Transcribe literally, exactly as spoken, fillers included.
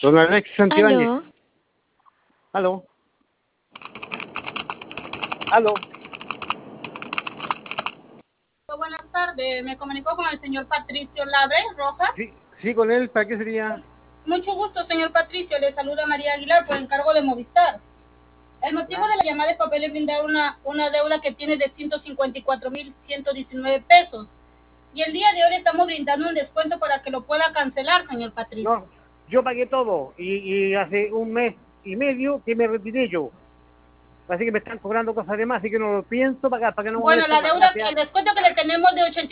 Don Alexis Santibáñez. Aló. Aló. Aló. Buenas tardes, me comunicó con el señor Patricio Labre Rojas. Sí, sí, con él, ¿para qué sería? Mucho gusto, señor Patricio, le saluda María Aguilar por encargo de Movistar. El motivo de la llamada es para poderle brindar una, una deuda que tiene de ciento cincuenta y cuatro mil ciento diecinueve pesos. Y el día de hoy estamos brindando un descuento para que lo pueda cancelar, señor Patricio. No, yo pagué todo y, y hace un mes y medio que me retiré yo. Así que me están cobrando cosas de más, así que no lo pienso pagar, para que no Bueno, molesto la más. deuda, Gracias. el descuento que le tenemos de ochenta